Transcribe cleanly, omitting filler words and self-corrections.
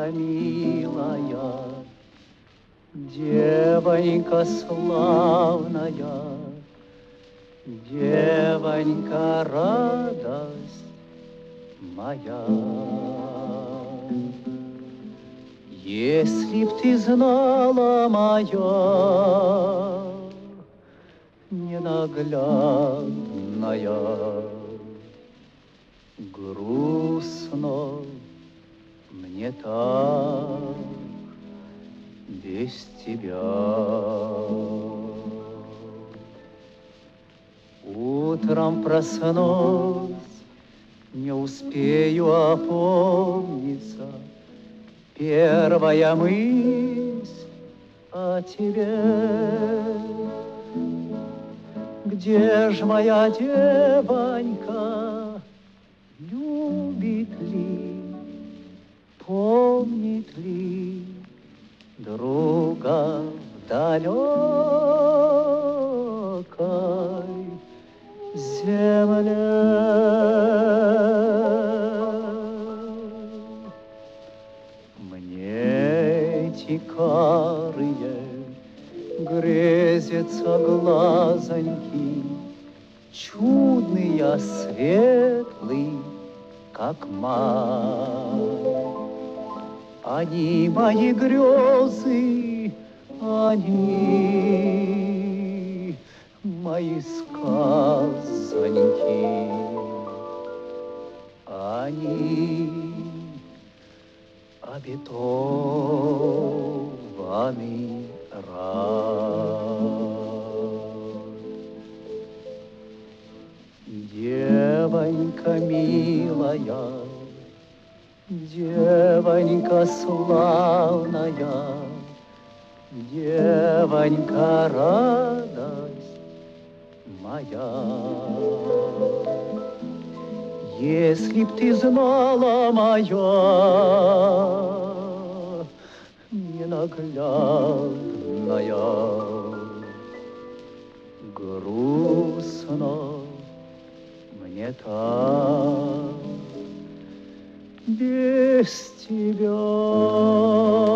Девонька милая, девонька славная, девонька радость моя. Если б ты знала, моя ненаглядная, грустно мне так без тебя. Утром проснусь, не успею опомниться, первая мысль о тебе. Где ж моя девонька, любит ли, помнит ли друга в далекой земле? Мне эти карые грезятся глазоньки, чудные, светлые, как май. Они мои грезы, они мои сказоньки, они обетованный рай. Девонька милая, девонька славная, девонька радость моя. Если б ты знала, моя ненаглядная, грустно мне так без тебя.